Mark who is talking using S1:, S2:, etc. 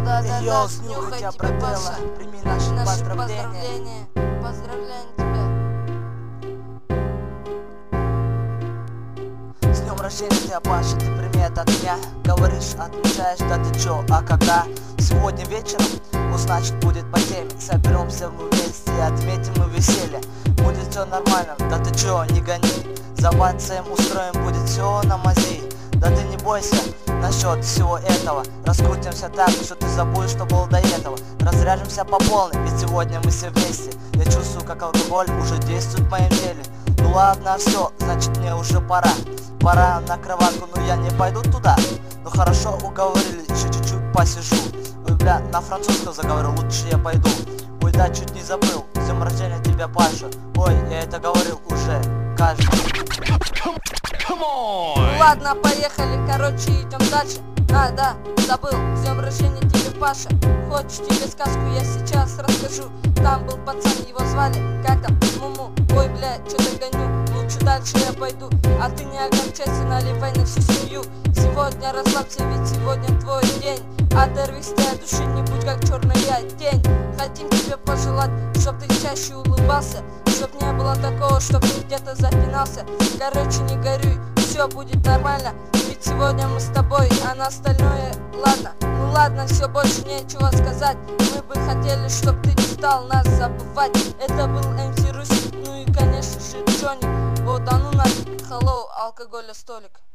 S1: Йоу, снюхай тебя, брателла, прими наши поздравления.
S2: Поздравляем тебя.
S1: С днем рождения тебя, Паша, ты прими это от меня. Говоришь, отмечаешь, да ты чё, а когда? Сегодня вечером, ну значит будет по теме. Соберемся мы вместе и отметим мы веселье. Будет все нормально, да ты чё, не гони. Завадцаем, устроим, будет все на мази. Да ты не бойся насчет всего этого. Раскрутимся так, что ты забудешь, что было до этого. Разряжемся по полной, ведь сегодня мы все вместе. Я чувствую, как алкоголь уже действует в моем теле. Ну ладно, все, значит мне уже пора. Пора на кроватку, но я не пойду туда. Ну хорошо, уговорили, еще чуть-чуть посижу. Ой, бля, на французском заговорил, лучше я пойду. Ой, да, чуть не забыл, с днем рождения тебя, Паша. Ой, я это говорил уже каждый.
S2: Ладно, поехали, короче, идем дальше. Да, забыл, с днем рождения тебе, Паша. Хочешь тебе сказку, я сейчас расскажу. Там был пацан, его звали, как там, Муму. Ой, бля, что-то гоню, лучше дальше я пойду. А ты не огорчайся, наливай на всю семью. Сегодня расслабься, ведь сегодня твой день. Оторвись ты от души, не будь как черная тень. Хотим тебе пожелать, чтоб ты чаще улыбался, чтоб не было такого, чтоб ты где-то запинался. Короче, не горюй, все будет нормально, ведь сегодня мы с тобой, а на остальное ладно. Ну ладно, все, больше нечего сказать. Мы бы хотели, чтоб ты не стал нас забывать. Это был МС Русь, ну и конечно же Джонни. О, да ну нафиг, hello, алкоголя столик.